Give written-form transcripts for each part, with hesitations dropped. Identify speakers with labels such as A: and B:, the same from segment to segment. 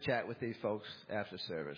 A: chat with these folks after service.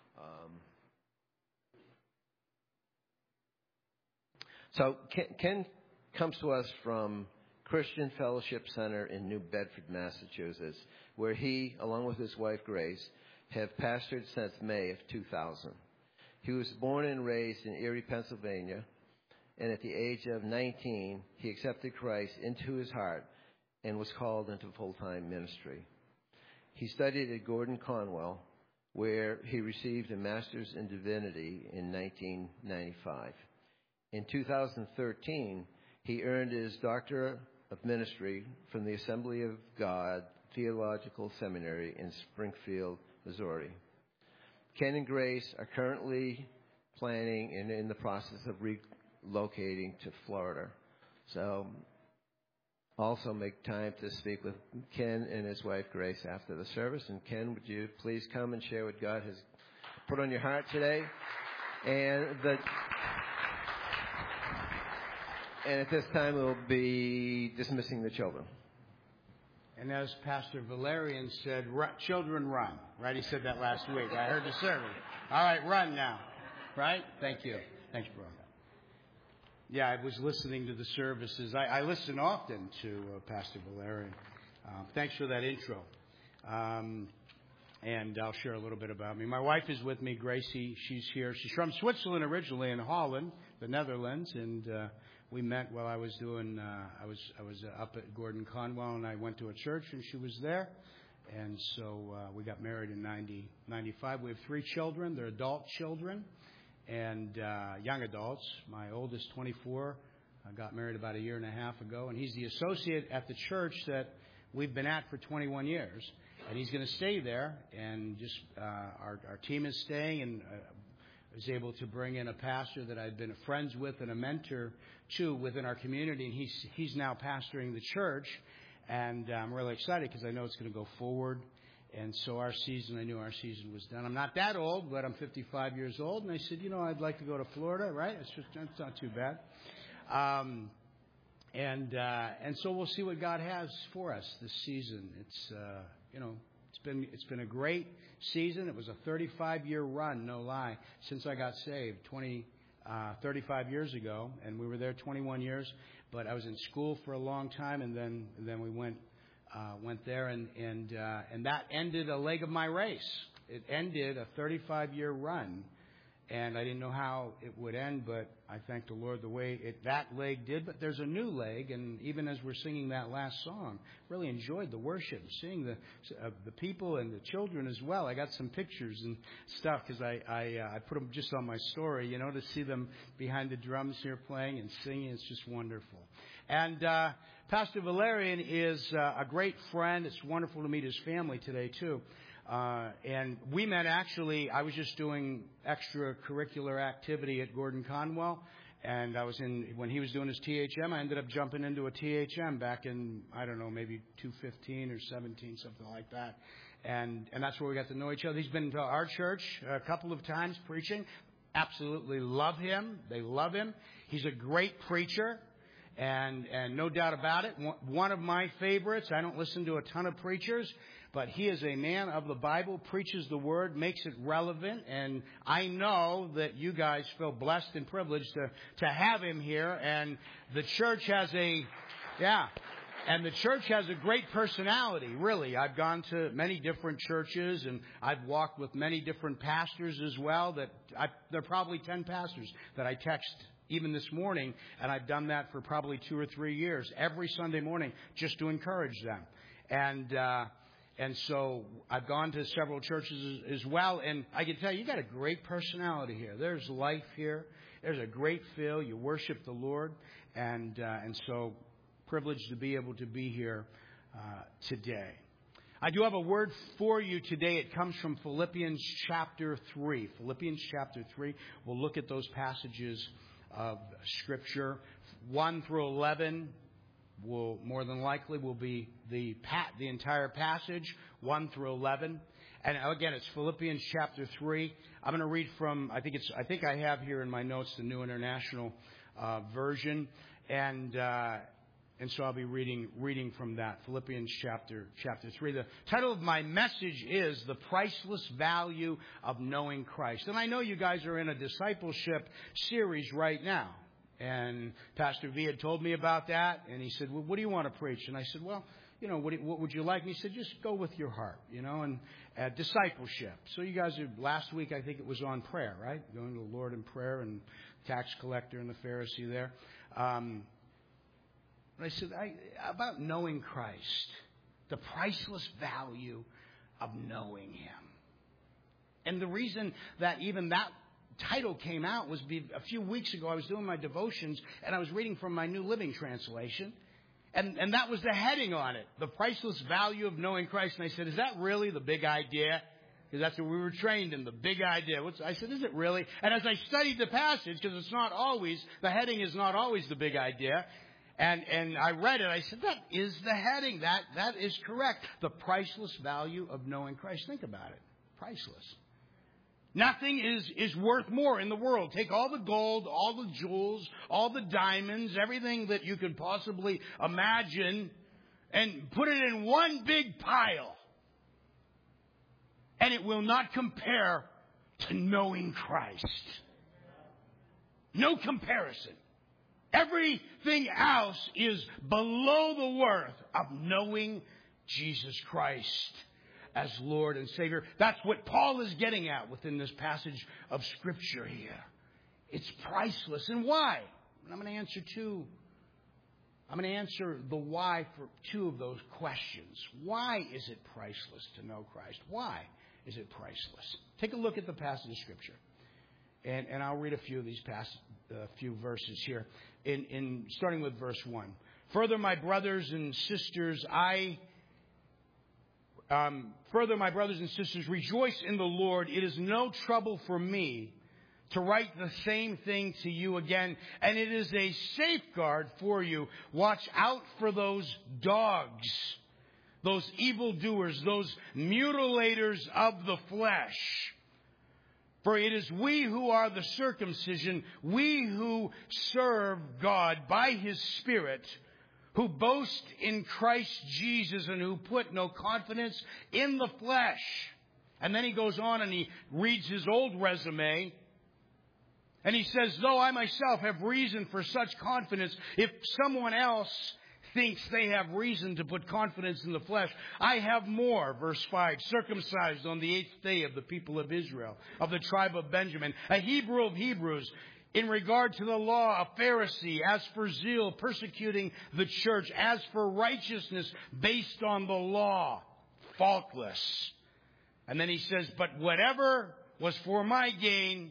A: So Ken comes to us from Christian Fellowship Center in New Bedford, Massachusetts, where he, along with his wife Grace, have pastored since May of 2000. He was born and raised in Erie, Pennsylvania, and at the age of 19, he accepted Christ into his heart and was called into full-time ministry. He studied at Gordon Conwell, where he received a master's in divinity in 1995. In 2013, he earned his doctorate of ministry from the Assembly of God Theological Seminary in Springfield, Missouri. Ken and Grace are currently planning and in the process of relocating to Florida. So also make time to speak with Ken and his wife Grace after the service. And Ken, would you please come and share what God has put on your heart today? And at this time, we'll be dismissing the children.
B: And as Pastor Valerian said, children run. Right? He said that last week. I heard the sermon. All right, run now. Right? Thank you. Thanks, bro. Yeah, I was listening to the services. I listen often to Pastor Valerian. Thanks for that intro. And I'll share a little bit about me. My wife is with me, Gracie. She's here. She's from Switzerland originally, in Holland, the Netherlands, and we met while I was doing. I was up at Gordon Conwell, and I went to a church, and she was there, and so we got married in 1995. We have 3 children. They're adult children and young adults. My oldest, 24, got married about a year and a half ago, and he's the associate at the church that we've been at for 21 years, and he's going to stay there. And just our team is staying, and was able to bring in a pastor that I'd been friends with and a mentor to within our community, and he's now pastoring the church, and I'm really excited because I know it's going to go forward. And so I knew our season was done. I'm not that old, but I'm 55 years old, and I said, I'd like to go to Florida, right? It's not too bad. And so we'll see what God has for us this season. It's been a great season. It was a 35-year run, no lie, since I got saved 35 years ago, and we were there 21 years. But I was in school for a long time, and then we went there, and that ended a leg of my race. It ended a 35-year run, and I didn't know how it would end, but I thank the Lord the way that leg did. But there's a new leg, and even as we're singing that last song, really enjoyed the worship, seeing the people and the children as well. I got some pictures and stuff because I put them just on my story, to see them behind the drums here playing and singing. It's just wonderful. And Pastor Valerian is a great friend. It's wonderful to meet his family today, too. And we met actually, I was just doing extracurricular activity at Gordon Conwell. And when he was doing his THM, I ended up jumping into a THM back in, I don't know, maybe 2015 or 17, something like that. And that's where we got to know each other. He's been to our church a couple of times preaching. Absolutely love him. They love him. He's a great preacher. And no doubt about it, one of my favorites. I don't listen to a ton of preachers, but he is a man of the Bible, preaches the Word, makes it relevant. And I know that you guys feel blessed and privileged to have him here. And the church has a great personality, really. I've gone to many different churches, and I've walked with many different pastors as well. There are probably 10 pastors that I text even this morning, and I've done that for probably 2 or 3 years, every Sunday morning, just to encourage them. And so I've gone to several churches as well, and I can tell you got a great personality here. There's life here. There's a great feel. You worship the Lord, and so privileged to be able to be here today. I do have a word for you today. It comes from Philippians chapter 3. Philippians chapter 3. We'll look at those passages of Scripture. 1 through 11 will more than likely will be the entire passage, 1 through 11. And again, it's Philippians chapter 3. I'm going to read from, I think I have here in my notes the New International Version. And And so I'll be reading from that, Philippians chapter 3. The title of my message is The Priceless Value of Knowing Christ. And I know you guys are in a discipleship series right now. And Pastor V had told me about that. And he said, well, what do you want to preach? And I said, well, what would you like? And he said, just go with your heart, and discipleship. So you guys, last week I think it was on prayer, right? Going to the Lord in prayer and tax collector and the Pharisee there. And I said, about knowing Christ, the priceless value of knowing Him. And the reason that even that title came out was a few weeks ago I was doing my devotions and I was reading from my New Living Translation. And that was the heading on it, the priceless value of knowing Christ. And I said, is that really the big idea? Because that's what we were trained in, the big idea. I said, is it really? And as I studied the passage, because the heading is not always the big idea. And I read it. I said, that is the heading. That is correct. The priceless value of knowing Christ. Think about it. Priceless. Nothing is worth more in the world. Take all the gold, all the jewels, all the diamonds, everything that you can possibly imagine, and put it in one big pile. And it will not compare to knowing Christ. No comparison. Everything else is below the worth of knowing Jesus Christ as Lord and Savior. That's what Paul is getting at within this passage of Scripture here. It's priceless. And why? And I'm going to answer two. I'm going to answer the why for two of those questions. Why is it priceless to know Christ? Why is it priceless? Take a look at the passage of Scripture. And I'll read a few of these few verses here. In starting with verse 1. Further, my brothers and sisters, rejoice in the Lord. It is no trouble for me to write the same thing to you again, and it is a safeguard for you. Watch out for those dogs, those evildoers, those mutilators of the flesh. For it is we who are the circumcision, we who serve God by His Spirit, who boast in Christ Jesus and who put no confidence in the flesh. And then he goes on and he reads his old resume. And he says, though I myself have reason for such confidence, if someone else thinks they have reason to put confidence in the flesh, I have more. Verse 5, circumcised on the 8th day of the people of Israel, of the tribe of Benjamin, a Hebrew of Hebrews, in regard to the law, a Pharisee, as for zeal, persecuting the church, as for righteousness based on the law, faultless. And then he says, but whatever was for my gain,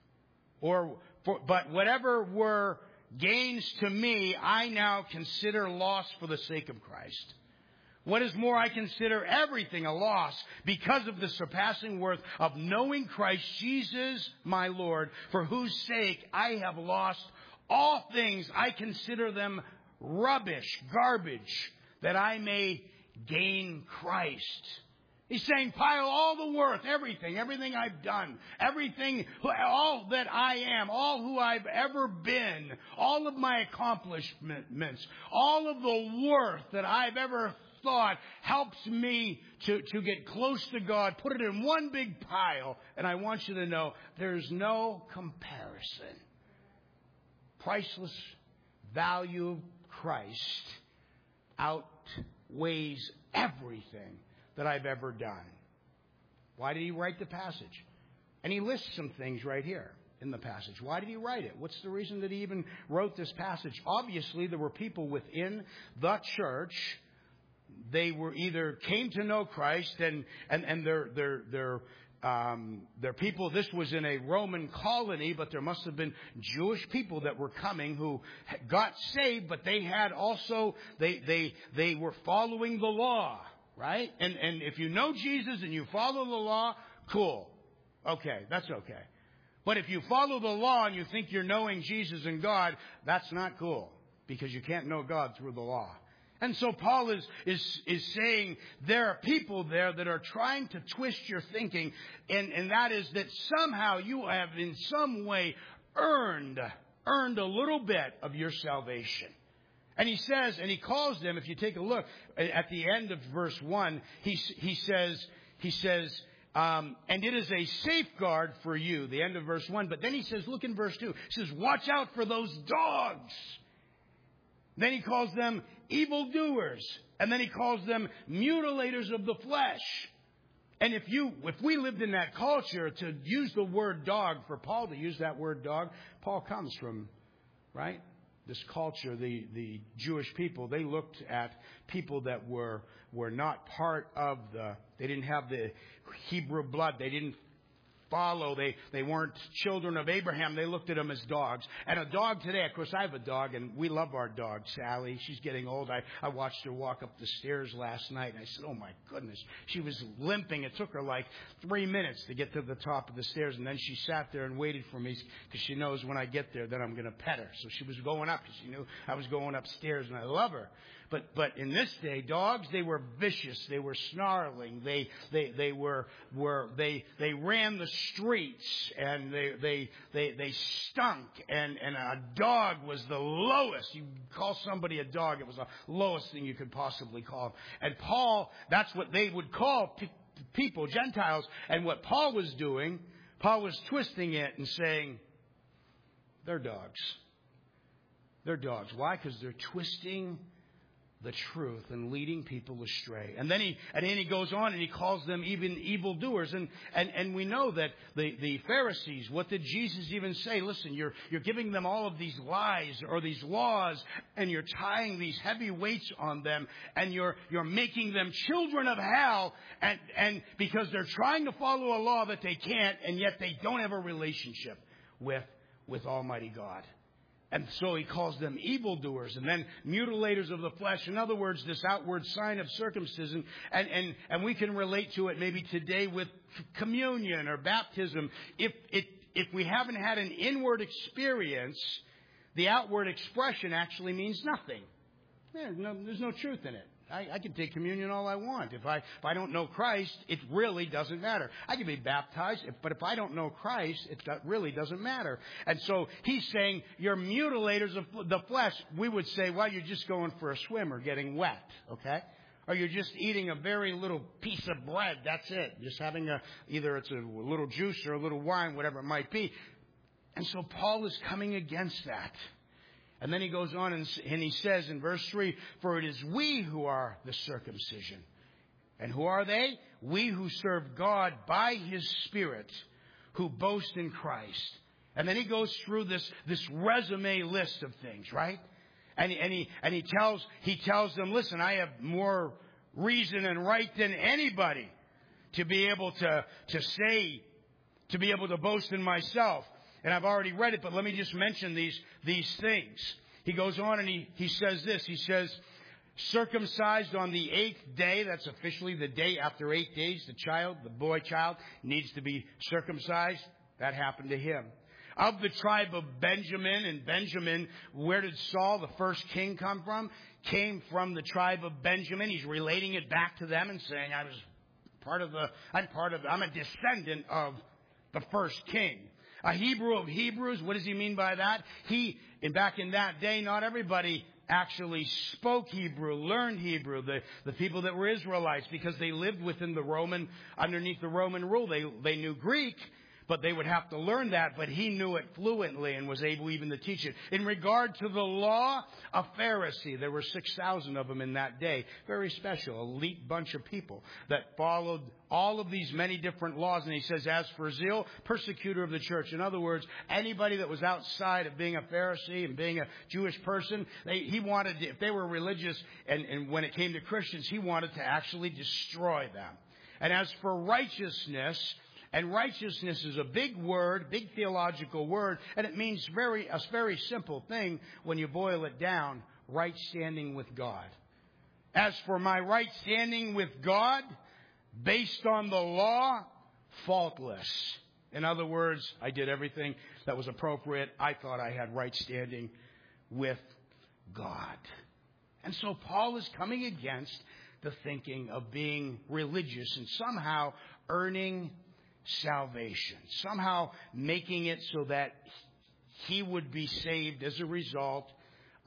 B: but whatever were gains to me, I now consider loss for the sake of Christ. What is more, I consider everything a loss because of the surpassing worth of knowing Christ Jesus my Lord, for whose sake I have lost all things. I consider them rubbish, garbage, that I may gain Christ. He's saying, pile all the worth, everything I've done, all that I am, all who I've ever been, all of my accomplishments, all of the worth that I've ever thought helps me to get close to God. Put it in one big pile, and I want you to know there's no comparison. Priceless value of Christ outweighs everything that I've ever done. Why did he write the passage? And he lists some things right here in the passage. Why did he write it? What's the reason that he even wrote this passage? Obviously, there were people within the church. They were either came to know Christ and they're people. This was in a Roman colony, but there must have been Jewish people that were coming who got saved, but they had also they were following the law. Right? And if you know Jesus and you follow the law, cool. Okay, that's okay. But if you follow the law and you think you're knowing Jesus and God, that's not cool. Because you can't know God through the law. And so Paul is saying there are people there that are trying to twist your thinking. And that is that somehow you have in some way earned a little bit of your salvation. And he says, and he calls them, if you take a look at the end of verse 1, he says, and it is a safeguard for you, the end of verse 1. But then he says, look in verse 2, he says, watch out for those dogs. Then he calls them evildoers. And then he calls them mutilators of the flesh. And if we lived in that culture, to use the word dog, for Paul to use that word dog, Paul comes from, right? This culture, the Jewish people, they looked at people that were not part of they didn't have the Hebrew blood. They didn't follow. They weren't children of Abraham. They looked at them as dogs. And a dog today, of course, I have a dog, and we love our dog, Sally. She's getting old. I watched her walk up the stairs last night, and I said, oh, my goodness. She was limping. It took her like 3 minutes to get to the top of the stairs, and then she sat there and waited for me because she knows when I get there that I'm going to pet her. So she was going up because she knew I was going upstairs, and I love her. But in this day, dogs, they were vicious. They were snarling. They ran the streets, and they stunk. And a dog was the lowest. You call somebody a dog, it was the lowest thing you could possibly call them. And Paul, that's what they would call people, Gentiles. And what Paul was doing, Paul was twisting it and saying, they're dogs. They're dogs. Why? Because they're twisting the truth and leading people astray. And then he goes on and he calls them even evildoers. And we know that the Pharisees, what did Jesus even say? Listen, you're giving them all of these lies or these laws, and you're tying these heavy weights on them, and you're making them children of hell, and because they're trying to follow a law that they can't, and yet they don't have a relationship with Almighty God. And so he calls them evildoers, and then mutilators of the flesh. In other words, this outward sign of circumcision. And we can relate to it maybe today with communion or baptism. If we haven't had an inward experience, the outward expression actually means nothing. There's no truth in it. I can take communion all I want. If I don't know Christ, it really doesn't matter. I can be baptized, but if I don't know Christ, it really doesn't matter. And so he's saying, you're mutilators of the flesh. We would say, well, you're just going for a swim or getting wet, okay? Or you're just eating a very little piece of bread. That's it. Just having either it's a little juice or a little wine, whatever it might be. And so Paul is coming against that. And then he goes on and he says in verse 3, for it is we who are the circumcision. And who are they? We who serve God by His Spirit, who boast in Christ. And then he goes through this resume list of things, right? And he tells them, listen, I have more reason and right than anybody to be able to say, to be able to boast in myself. And I've already read it, but let me just mention these things. He goes on and he says this. He says, circumcised on the 8th day. That's officially the day after 8 days. The boy child, needs to be circumcised. That happened to him. Of the tribe of Benjamin. And Benjamin, where did Saul, the first king, come from? Came from the tribe of Benjamin. He's relating it back to them and saying, I'm a descendant of the first king. A Hebrew of Hebrews, what does he mean by that? Back in that day, not everybody actually spoke Hebrew, learned Hebrew, the people that were Israelites, because they lived underneath the Roman rule. They knew Greek, but they would have to learn that. But he knew it fluently and was able even to teach it. In regard to the law, a Pharisee. There were 6,000 of them in that day. Very special, elite bunch of people that followed all of these many different laws. And he says, as for zeal, persecutor of the church. In other words, anybody that was outside of being a Pharisee and being a Jewish person, he wanted, if they were religious, and when it came to Christians, he wanted to actually destroy them. And as for righteousness, and righteousness is a big word, big theological word, and it means a very simple thing when you boil it down, right standing with God. As for my right standing with God, based on the law, faultless. In other words, I did everything that was appropriate. I thought I had right standing with God. And so Paul is coming against the thinking of being religious and somehow earning salvation, somehow making it so that he would be saved as a result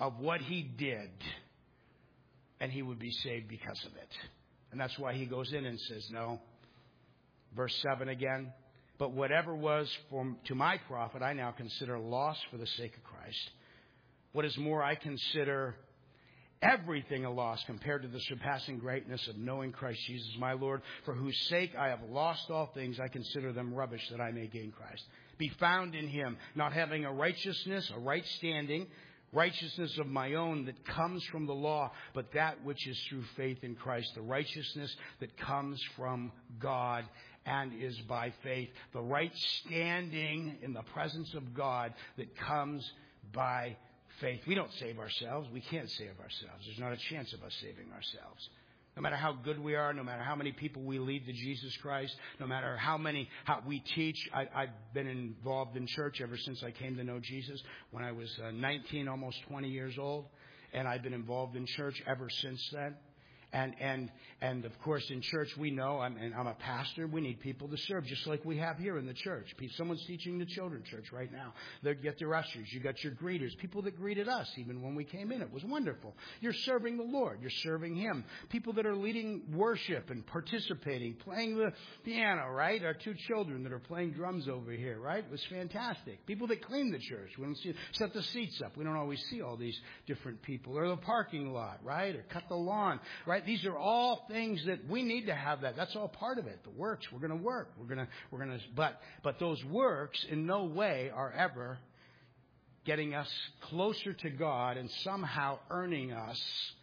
B: of what he did, and he would be saved because of it. And that's why he goes in and says, no. Verse 7 again. But whatever was to my profit, I now consider loss for the sake of Christ. What is more, I consider everything a loss compared to the surpassing greatness of knowing Christ Jesus my Lord, for whose sake I have lost all things. I consider them rubbish that I may gain Christ. Be found in him, not having a righteousness, a right standing, righteousness of my own that comes from the law, but that which is through faith in Christ, the righteousness that comes from God and is by faith. The right standing in the presence of God that comes by faith. We don't save ourselves. We can't save ourselves. There's not a chance of us saving ourselves. No matter how good we are, no matter how many people we lead to Jesus Christ, no matter how we teach. I've been involved in church ever since I came to know Jesus when I was 19, almost 20 years old. And I've been involved in church ever since then. And of course, in church, we know, I'm a pastor, we need people to serve, just like we have here in the church. Someone's teaching the children's church right now. They get their ushers. You got your greeters, people that greeted us even when we came in. It was wonderful. You're serving the Lord. You're serving Him. People that are leading worship and participating, playing the piano, right? Our two children that are playing drums over here, right? It was fantastic. People that clean the church. We don't set the seats up. We don't always see all these different people. Or the parking lot, right? Or cut the lawn, right? These are all things that we need to have that. That's all part of it. The works, we're going to work. But those works in no way are ever getting us closer to God and somehow earning us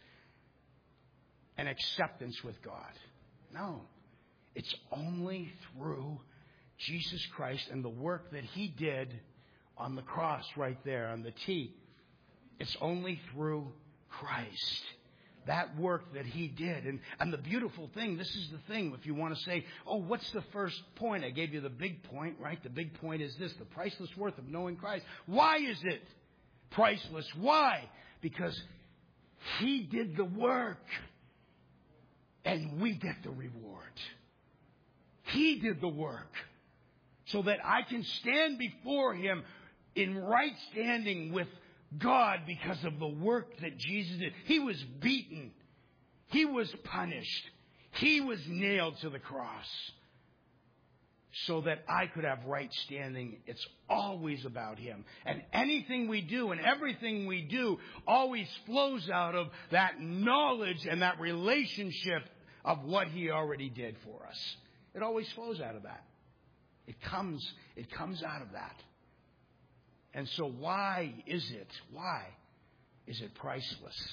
B: an acceptance with God. No. It's only through Jesus Christ and the work that He did on the cross right there on the T. It's only through Christ. That work that He did. And the beautiful thing, this is the thing, if you want to say, oh, what's the first point? I gave you the big point, right? The big point is this, the priceless worth of knowing Christ. Why is it priceless? Why? Because He did the work and we get the reward. He did the work so that I can stand before Him in right standing with God because of the work that Jesus did. He was beaten. He was punished. He was nailed to the cross so that I could have right standing. It's always about Him. And anything we do and everything we do always flows out of that knowledge and that relationship of what He already did for us. It always flows out of that. It comes out of that. And so why is it priceless?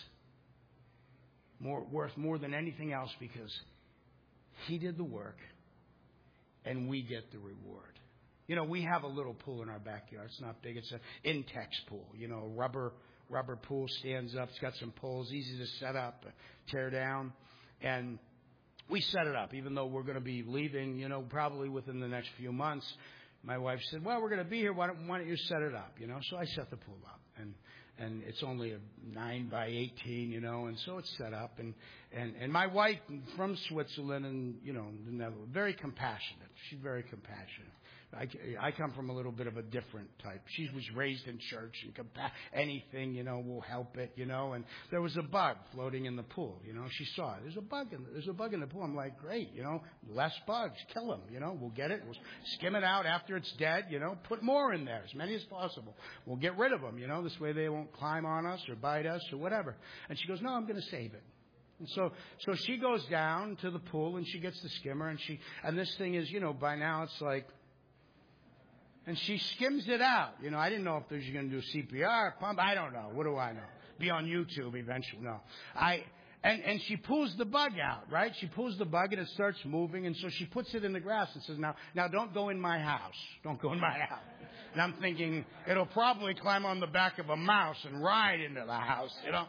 B: Worth more than anything else because He did the work and we get the reward. You know, we have a little pool in our backyard. It's not big. It's an Intex pool. You know, a rubber pool, stands up. It's got some poles, easy to set up, tear down. And we set it up, even though we're going to be leaving, you know, probably within the next few months. My wife said, well, we're going to be here. Why don't you set it up? You know, so I set the pool up. And it's only a 9 by 18, you know, and so it's set up. And my wife from Switzerland and, you know, very compassionate. She's very compassionate. I come from a little bit of a different type. She was raised in church and anything, you know, will help it, you know. And there was a bug floating in the pool, you know. She saw it. There's a bug in the pool. I'm like, great, you know, less bugs, kill them, you know. We'll get it. We'll skim it out after it's dead, you know. Put more in there, as many as possible. We'll get rid of them, you know. This way they won't climb on us or bite us or whatever. And she goes, no, I'm going to save it. And so she goes down to the pool and she gets the skimmer and this thing is, you know, by now it's like. And she skims it out. You know, I didn't know if she's going to do CPR, pump. I don't know. What do I know? Be on YouTube eventually. No. And she pulls the bug out, right? She pulls the bug and it starts moving. And so she puts it in the grass and says, now don't go in my house. Don't go in my house. And I'm thinking, it'll probably climb on the back of a mouse and ride into the house, you know.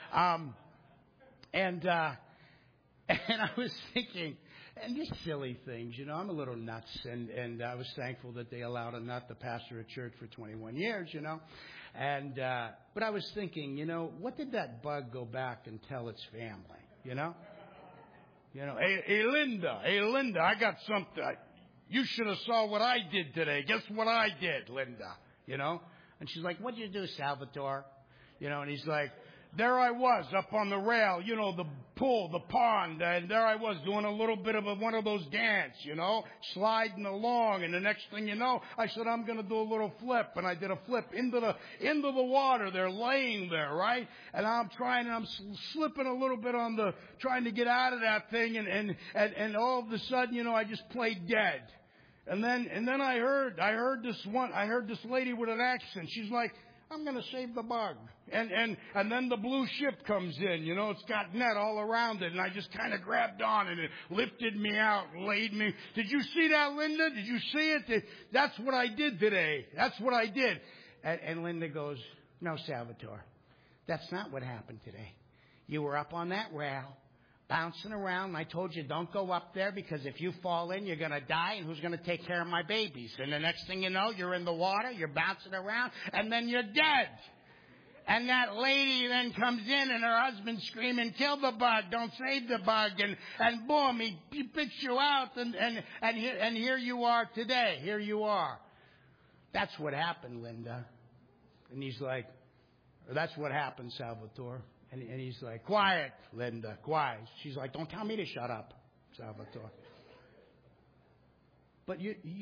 B: And I was thinking, and just silly things, you know. I'm a little nuts, and I was thankful that they allowed a nut to pastor a church for 21 years, you know. But I was thinking, you know, what did that bug go back and tell its family, you know? You know, hey Linda, I got something. You should have saw what I did today. Guess what I did, Linda, you know? And she's like, what'd you do, Salvatore? And he's like, there I was up on the rail, the pool, the pond, and there I was doing a little bit of one of those dance, sliding along. And the next thing you know, I said, I'm going to do a little flip. And I did a flip into the water. They're laying there, right? And I'm slipping a little bit trying to get out of that thing. And all of a sudden, I just played dead. And then I heard this lady with an accent. She's like, I'm going to save the bug. And then the blue ship comes in, it's got net all around it. And I just kind of grabbed on and it lifted me out, laid me. Did you see that, Linda? Did you see it? That's what I did today. That's what I did. And Linda goes, no, Salvatore, that's not what happened today. You were up on that rail, bouncing around. And I told you, don't go up there because if you fall in, you're going to die. And who's going to take care of my babies? And the next thing you know, you're in the water, you're bouncing around, and then you're dead. And that lady then comes in and her husband's screaming, kill the bug, don't save the bug. And boom, he picks you out and here you are today. Here you are. That's what happened, Linda. And he's like, that's what happened, Salvatore. And he's like, quiet, Linda, quiet. She's like, don't tell me to shut up, Salvatore. But,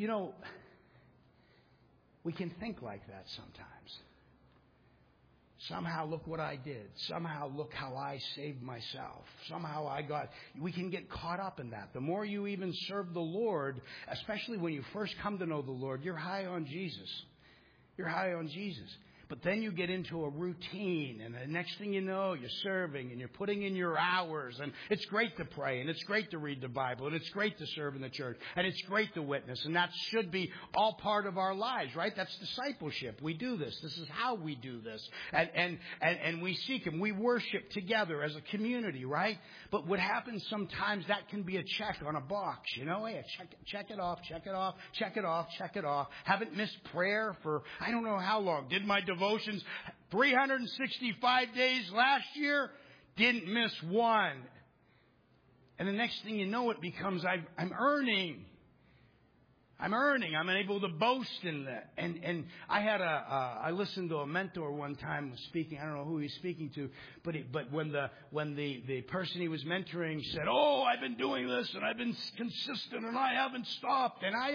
B: we can think like that sometimes. Somehow, look what I did. Somehow, look how I saved myself. Somehow, we can get caught up in that. The more you even serve the Lord, especially when you first come to know the Lord, you're high on Jesus. You're high on Jesus. But then you get into a routine, and the next thing you know, you're serving, and you're putting in your hours, and it's great to pray, and it's great to read the Bible, and it's great to serve in the church, and it's great to witness, and that should be all part of our lives, right? That's discipleship. We do this. This is how we do this. And we seek Him. We worship together as a community, right? But what happens sometimes, that can be a check on a box, Hey, check it off, check it off, check it off, check it off. Haven't missed prayer for I don't know how long. Did my devotions 365 days last year, didn't miss one. And the next thing you know, it becomes I'm earning. I'm able to boast in that. And I listened to a mentor one time speaking. I don't know who he's speaking to, but when the person he was mentoring said, "Oh, I've been doing this and I've been consistent and I haven't stopped," and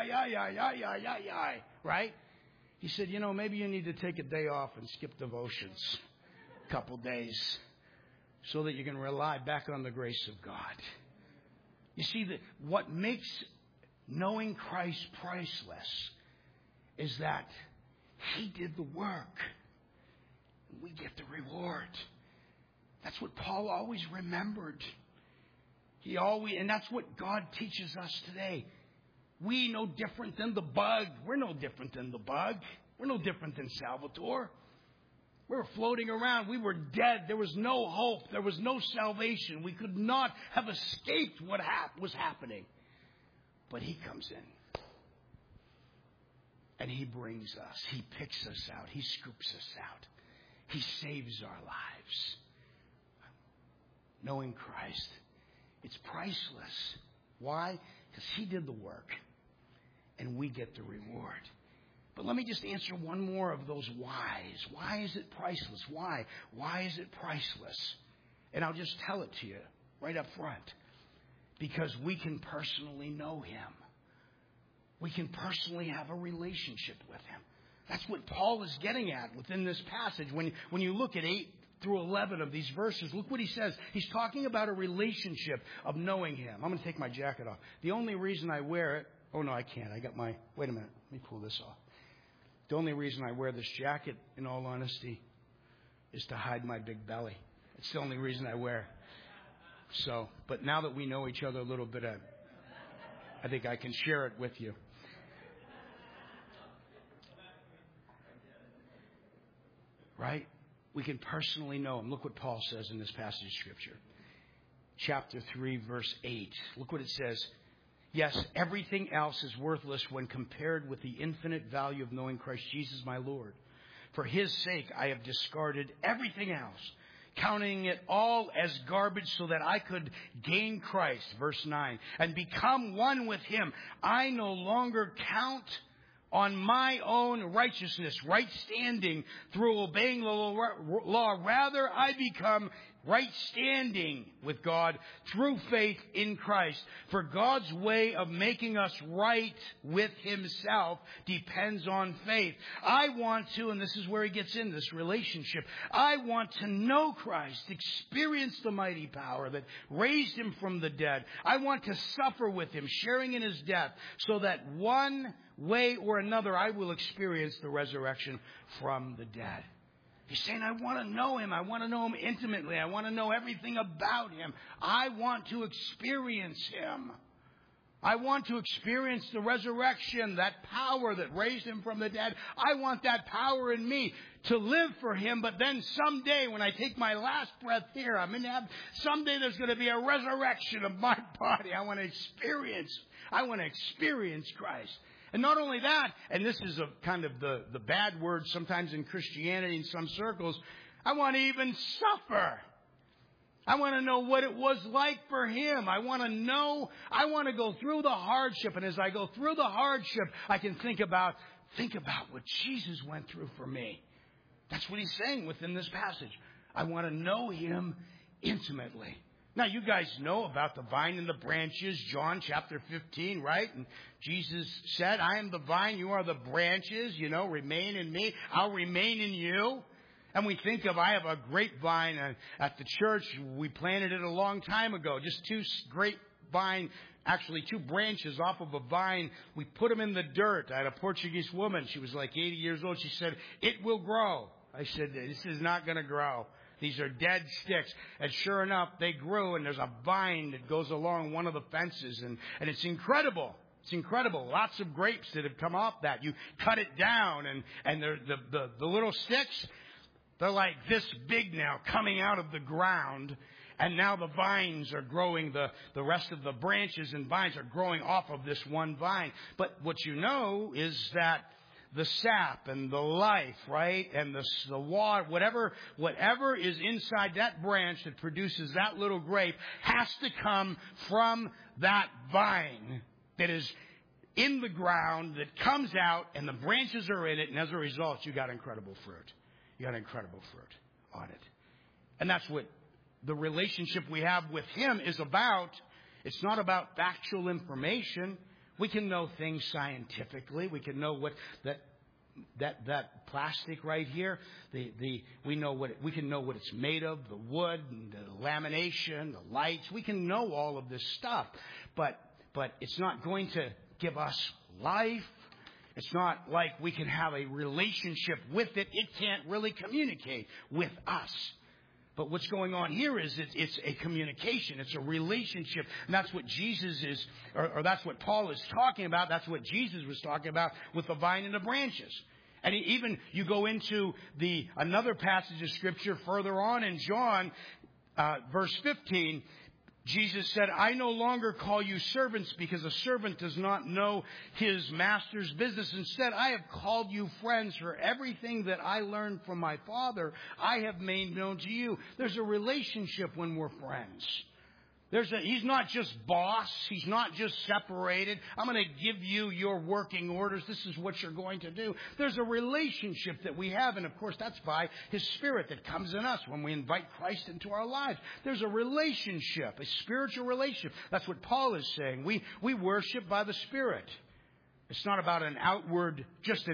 B: right? He said, maybe you need to take a day off and skip devotions a couple days so that you can rely back on the grace of God. You see, what makes knowing Christ priceless is that He did the work. We get the reward. That's what Paul always remembered. And that's what God teaches us today. We no different than the bug. We're no different than the bug. We're no different than Salvatore. We were floating around. We were dead. There was no hope. There was no salvation. We could not have escaped what was happening. But He comes in. And He brings us. He picks us out. He scoops us out. He saves our lives. Knowing Christ, it's priceless. Why? Because He did the work. And we get the reward. But let me just answer one more of those whys. Why is it priceless? Why? Why is it priceless? And I'll just tell it to you right up front. Because we can personally know Him. We can personally have a relationship with Him. That's what Paul is getting at within this passage. When you look at 8 through 11 of these verses, look what he says. He's talking about a relationship of knowing Him. I'm going to take my jacket off. The only reason I wear it... Oh, no, I can't. Wait a minute. Let me pull this off. The only reason I wear this jacket, in all honesty, is to hide my big belly. It's the only reason I wear it. But now that we know each other a little bit, I think I can share it with you. Right? We can personally know Him. Look what Paul says in this passage of Scripture. Chapter 3, verse 8. Look what it says. Yes, everything else is worthless when compared with the infinite value of knowing Christ Jesus my Lord. For His sake, I have discarded everything else, counting it all as garbage so that I could gain Christ, verse 9, and become one with Him. I no longer count on my own righteousness, right standing through obeying the law. Rather, I become right standing with God through faith in Christ. For God's way of making us right with Himself depends on faith. I want to, and this is where he gets in this relationship, I want to know Christ, experience the mighty power that raised Him from the dead. I want to suffer with Him, sharing in His death, so that one way or another I will experience the resurrection from the dead. He's saying, I want to know Him. I want to know Him intimately. I want to know everything about Him. I want to experience Him. I want to experience the resurrection, that power that raised Him from the dead. I want that power in me to live for Him. But then someday when I take my last breath here, someday there's going to be a resurrection of my body. I want to experience Christ. And not only that, and this is a kind of the bad word sometimes in Christianity in some circles, I want to even suffer. I want to know what it was like for Him. I want to go through the hardship. And as I go through the hardship, I can think about what Jesus went through for me. That's what he's saying within this passage. I want to know Him intimately. Now, you guys know about the vine and the branches, John chapter 15, right? And Jesus said, I am the vine, you are the branches, remain in me, I'll remain in you. And we think of, I have a grapevine at the church. We planted it a long time ago. Just two branches off of a vine. We put them in the dirt. I had a Portuguese woman. She was like 80 years old. She said, it will grow. I said, this is not going to grow. These are dead sticks. And sure enough, they grew, and there's a vine that goes along one of the fences. And it's incredible. It's incredible. Lots of grapes that have come off that. You cut it down, and the little sticks, they're like this big now, coming out of the ground. And now the vines are growing, the rest of the branches and vines are growing off of this one vine. But what you know is that the sap and the life, right, and the water, whatever is inside that branch that produces that little grape has to come from that vine that is in the ground, that comes out, and the branches are in it, and as a result, you got incredible fruit. You got incredible fruit on it. And that's what the relationship we have with Him is about. It's not about factual information. We can know things scientifically. We can know what that plastic right here. We can know what it's made of, the wood, and the lamination, the lights. We can know all of this stuff, but it's not going to give us life. It's not like we can have a relationship with it. It can't really communicate with us. But what's going on here is it's a communication. It's a relationship. And that's what Jesus is, or that's what Paul is talking about. That's what Jesus was talking about with the vine and the branches. And even you go into another passage of Scripture further on in John, verse 15, Jesus said, I no longer call you servants because a servant does not know his master's business. Instead, I have called you friends, for everything that I learned from my Father, I have made known to you. There's a relationship when we're friends. He's not just boss. He's not just separated. I'm going to give you your working orders. This is what you're going to do. There's a relationship that we have. And, of course, that's by His Spirit that comes in us when we invite Christ into our lives. There's a relationship, a spiritual relationship. That's what Paul is saying. We worship by the Spirit. It's not about an outward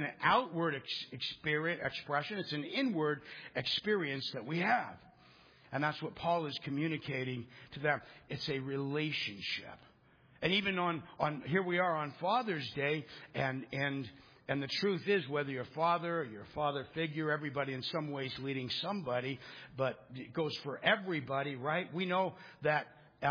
B: expression. It's an inward experience that we have. And that's what Paul is communicating to them. It's a relationship. And even on here we are on Father's Day, and the truth is, whether you're a father or you're a father figure, everybody in some ways leading somebody, but it goes for everybody, right? We know that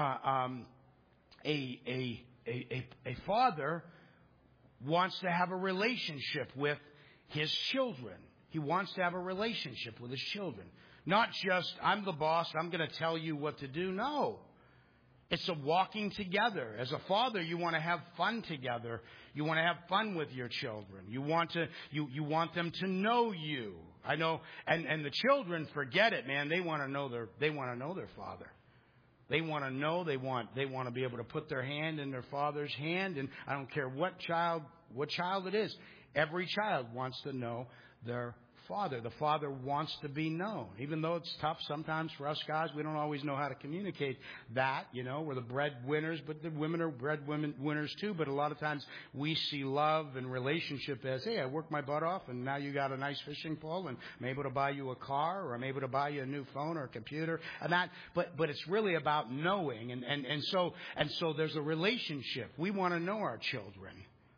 B: a father wants to have a relationship with his children. He wants to have a relationship with his children. Not just, I'm the boss, I'm going to tell you what to do. No. It's a walking together. As a father, you want to have fun together. You want to have fun with your children. You want them to know you. I know, and the children forget it, man. They want to know their father. They want to know. They want to be able to put their hand in their father's hand. And I don't care what child it is. Every child wants to know their father. The father wants to be known. Even though it's tough sometimes for us guys, we don't always know how to communicate that. You know, we're the breadwinners, but the women are breadwinners too. But a lot of times we see love and relationship as, hey, I worked my butt off and now you got a nice fishing pole and I'm able to buy you a car or I'm able to buy you a new phone or a computer and that. But it's really about knowing. And so there's a relationship. We want to know our children.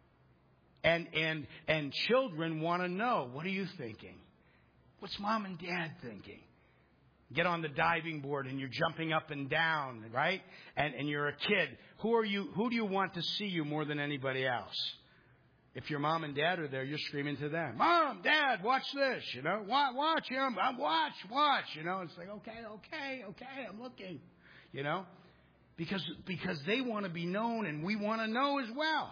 B: And children want to know, what are you thinking? What's mom and dad thinking? Get on the diving board and you're jumping up and down, right? And you're a kid. Who do you want to see you more than anybody else? If your mom and dad are there, you're screaming to them, Mom, Dad, watch this, you know, watch him, watch, you know. It's like, okay, I'm looking, you know, because they want to be known and we want to know as well.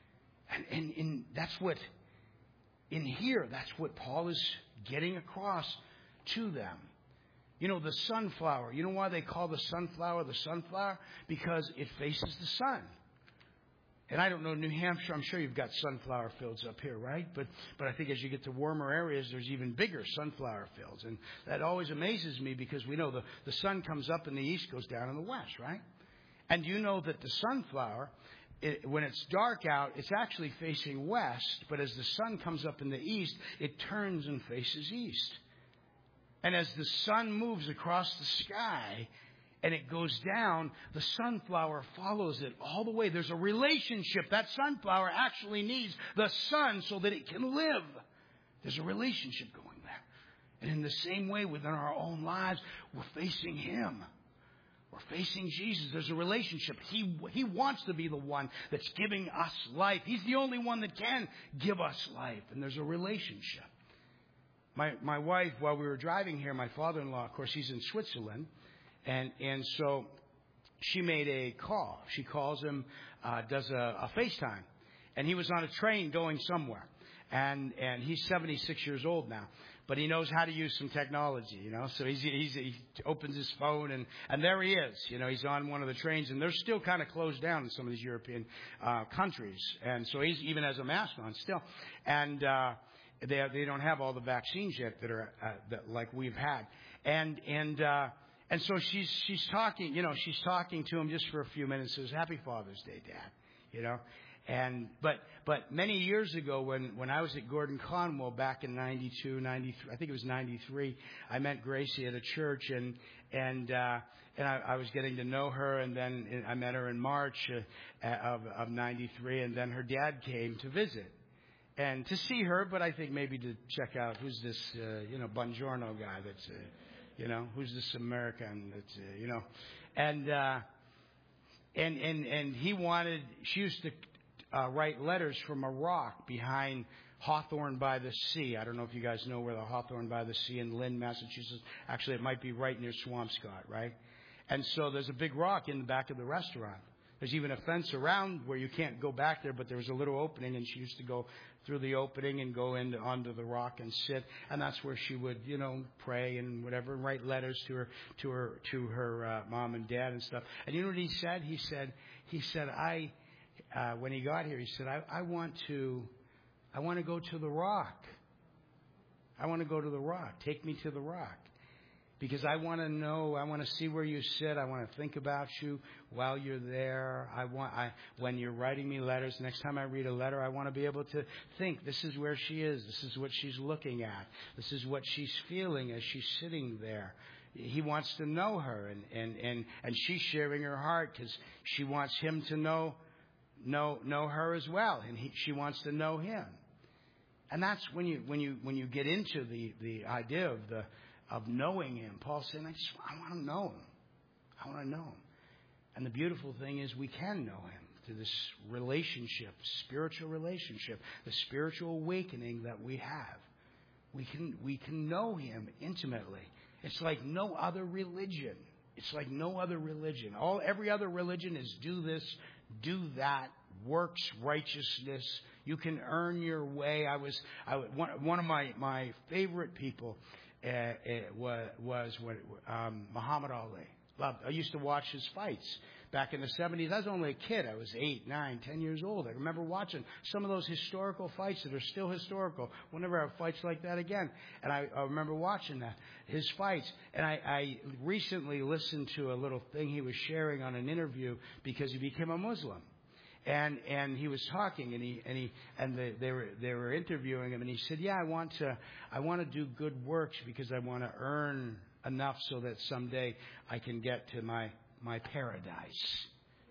B: And that's what, in here, that's what Paul is getting across to them. You know, the sunflower. You know why they call the sunflower? Because it faces the sun. And I don't know, New Hampshire, I'm sure you've got sunflower fields up here, right? But I think as you get to warmer areas, there's even bigger sunflower fields. And that always amazes me because we know the sun comes up in the east, goes down in the west, right? And you know that the sunflower, when it's dark out, it's actually facing west. But as the sun comes up in the east, it turns and faces east. And as the sun moves across the sky and it goes down, the sunflower follows it all the way. There's a relationship. That sunflower actually needs the sun so that it can live. There's a relationship going there. And in the same way, within our own lives, we're facing Him. We're facing Jesus. There's a relationship. He wants to be the one that's giving us life. He's the only one that can give us life. And there's a relationship. My wife, while we were driving here, my father-in-law, of course, he's in Switzerland. And so she made a call. She calls him, does a FaceTime. And he was on a train going somewhere. And he's 76 years old now. But he knows how to use some technology, you know. So he opens his phone and there he is. You know, he's on one of the trains and they're still kind of closed down in some of these European countries. And so he even has a mask on still. And they don't have all the vaccines yet that like we've had. And so she's talking, you know, she's talking to him just for a few minutes. Says, Happy Father's Day, Dad, you know. But many years ago, when I was at Gordon Conwell back in 92, 93, I think it was 93, I met Gracie at a church and I was getting to know her, and then I met her in March of 93, and then her dad came to visit and to see her, but I think maybe to check out who's this Buongiorno guy that's who's this American that's and he wanted. She used to write letters from a rock behind Hawthorne by the Sea. I don't know if you guys know where the Hawthorne by the Sea in Lynn, Massachusetts. Actually, it might be right near Swampscott, right? And so there's a big rock in the back of the restaurant. There's even a fence around where you can't go back there, but there was a little opening, and she used to go through the opening and go onto the rock and sit, and that's where she would, pray and whatever, and write letters to her mom and dad and stuff. And you know what he said? He said, when he got here, he said, I want to go to the rock. I want to go to the rock. Take me to the rock. Because I want to know, I want to see where you sit. I want to think about you while you're there. When you're writing me letters, next time I read a letter, I want to be able to think, this is where she is. This is what she's looking at. This is what she's feeling as she's sitting there. He wants to know her, and she's sharing her heart because she wants him to know her as well, and she wants to know him. And that's when you get into the idea of knowing him. Paul's saying, I want to know him. I want to know him. And the beautiful thing is we can know him through this relationship, spiritual relationship, the spiritual awakening that we have. We can know him intimately. It's like no other religion. It's like no other religion. Every other religion is do this, do that, works, righteousness. You can earn your way. One of my favorite people was Muhammad Ali. I used to watch his fights back in the 70s. I was only a kid. I was 8, 9, 10 years old. I remember watching some of those historical fights that are still historical. We'll never have fights like that again. And I remember watching his fights. And I recently listened to a little thing he was sharing on an interview because he became a Muslim. And he was talking, and they were interviewing him, and he said, "Yeah, I want to do good works because I want to earn enough so that someday I can get to my paradise."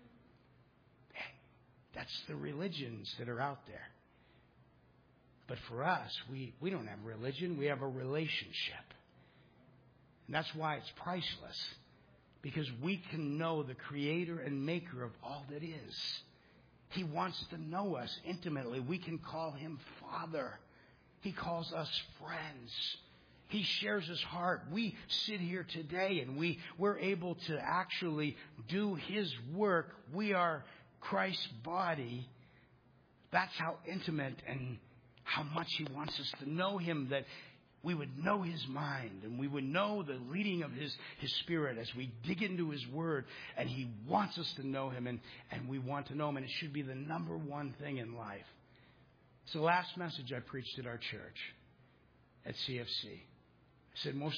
B: That's the religions that are out there. But for us, we don't have religion. We have a relationship. And that's why it's priceless. Because we can know the creator and maker of all that is. He wants to know us intimately. We can call him Father. He calls us friends. He shares his heart. We sit here today and we're able to actually do his work. We are Christ's body. That's how intimate and how much he wants us to know him, that we would know his mind and we would know the leading of his spirit as we dig into his word. And he wants us to know him, and we want to know him. And it should be the number one thing in life. It's the last message I preached at our church at CFC. I said, more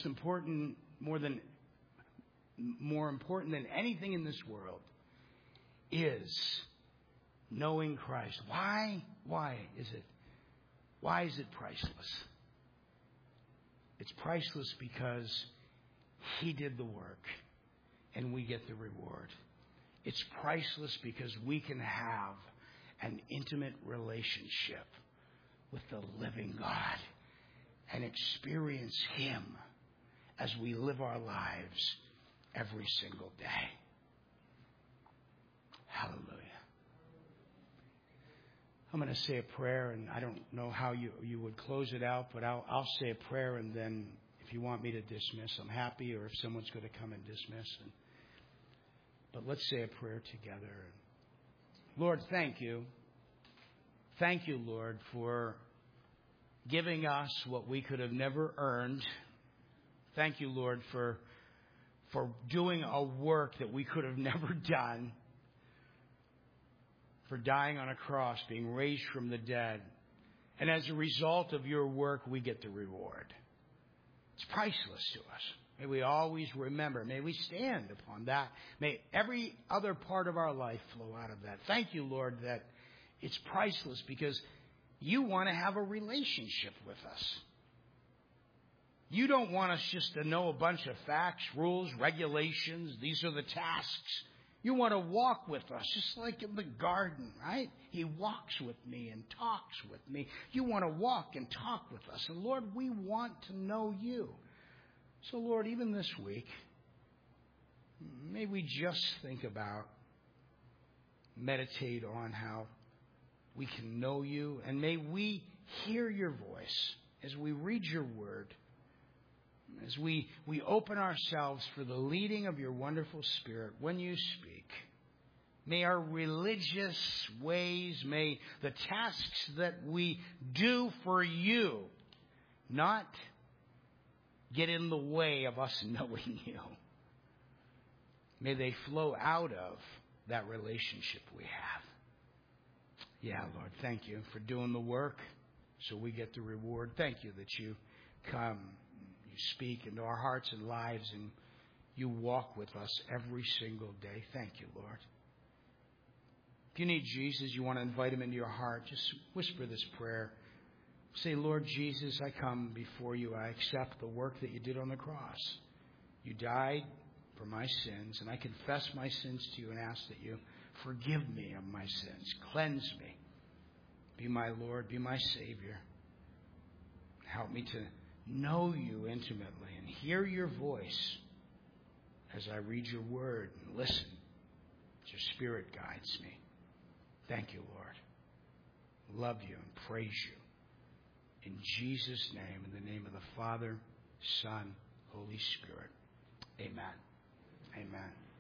B: important than anything in this world is knowing Christ. Why is it priceless? It's priceless because he did the work and we get the reward. It's priceless because we can have an intimate relationship with the living God and experience him as we live our lives every single day. Hallelujah. I'm going to say a prayer, and I don't know how you would close it out, but I'll say a prayer, and then if you want me to dismiss, I'm happy, or if someone's going to come and dismiss. But let's say a prayer together. Lord, thank you. Thank you, Lord, for giving us what we could have never earned. Thank you, Lord, for doing a work that we could have never done. For dying on a cross, being raised from the dead. And as a result of your work, we get the reward. It's priceless to us. May we always remember. May we stand upon that. May every other part of our life flow out of that. Thank you, Lord, that it's priceless because you want to have a relationship with us. You don't want us just to know a bunch of facts, rules, regulations. These are the tasks. You want to walk with us, just like in the garden, right? He walks with me and talks with me. You want to walk and talk with us. And Lord, we want to know you. So Lord, even this week, may we just think about, meditate on how we can know you. And may we hear your voice as we read your word. As we open ourselves for the leading of your wonderful Spirit when you speak. May our religious ways, may the tasks that we do for you not get in the way of us knowing you. May they flow out of that relationship we have. Yeah, Lord, thank you for doing the work so we get the reward. Thank you that you come. You speak into our hearts and lives, and you walk with us every single day. Thank you, Lord. If you need Jesus, you want to invite him into your heart, just whisper this prayer. Say, Lord Jesus, I come before you. I accept the work that you did on the cross. You died for my sins, and I confess my sins to you and ask that you forgive me of my sins. Cleanse me. Be my Lord. Be my Savior. Help me to know you intimately and hear your voice as I read your word and listen as your Spirit guides me. Thank you, Lord. Love you and praise you. In Jesus' name, in the name of the Father, Son, Holy Spirit. Amen. Amen.